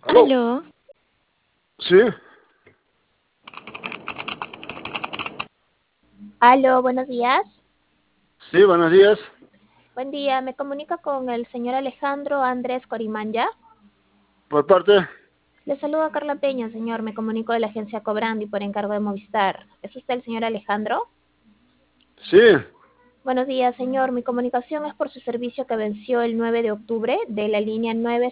¿Aló? Aló, Sí, aló, buenos días. sí, buenos días. Buen día, me comunica con el señor Alejandro Andrés Corimanya. Por parte, Le saluda Carla Peña, señor. Me comunico de la agencia Cobrandi por encargo de Movistar. ¿Es usted el señor Alejandro? sí, Buenos días, señor. Mi comunicación es por su servicio que venció el 9 de octubre de la línea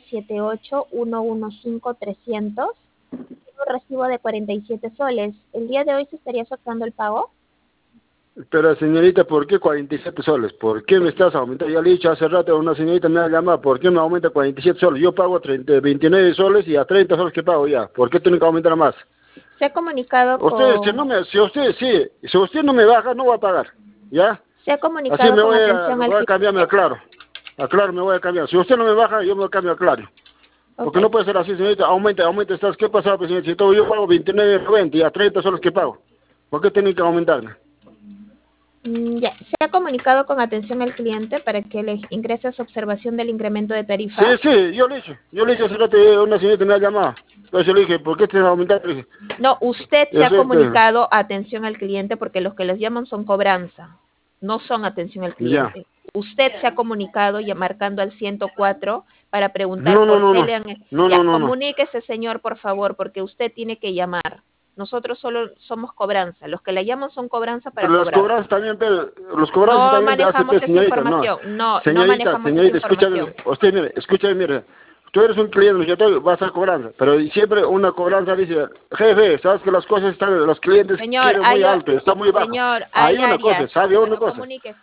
978-115-300. Un recibo de 47 soles. ¿El día de hoy se estaría efectuando el pago? pero señorita, ¿por qué 47 soles? ¿Por qué me estás aumentando? Ya le he dicho hace rato a una señorita me ha llamado, ¿por qué me aumenta 47 soles? Yo pago 29 soles y a 30 soles que pago ya. ¿Por qué tiene que aumentar más? Se ha comunicado Usted, si no con... me, si usted, sí, si usted no me baja, no va a pagar, ¿ya? Se ha Así comunicado me con voy atención al voy a cambiarme a cliente. Claro. A Claro me voy a cambiar. Si usted no me baja, yo me cambio a Claro. Ok. Porque no puede ser así, señorita. Aumenta. ¿Qué pasa, pues, señorita? Si yo pago 29,90 y a 30 son los que pago. ¿Por qué tienen que aumentarme? Ya, se ha comunicado con atención al cliente para que le ingrese a su observación del incremento de Sí, tarifa. sí, yo le he dicho hace rato, una señorita me ha llamado. Entonces yo le dije, ¿por qué te vas a aumentar? Le dije, No, usted se yo ha sé, comunicado a atención al cliente porque los que les llaman son cobranza, no son atención al ya. cliente. Usted se ha comunicado ya marcando al 104 para preguntar No, no, por no, qué no. le han... No, no, Ya, no, no. comuníquese, señor, por favor, porque usted tiene que llamar. Nosotros solo somos cobranza. Los que la llaman son cobranza para Pero cobrar. los cobranzas No también te hace, manejamos esa señorita, no. información. No, no Señorita, manejamos esa señorita, escúchame, información. usted, mire, escúchame, mire. Tú eres un cliente, yo te vas a cobranza, pero siempre una cobranza dice, jefe, sabes que las cosas están, los clientes Señor, quieren muy alto, está muy bajo. señor, Hay hay una cosa, áreas. ¿sabe una Bueno, cosa? comuníquese.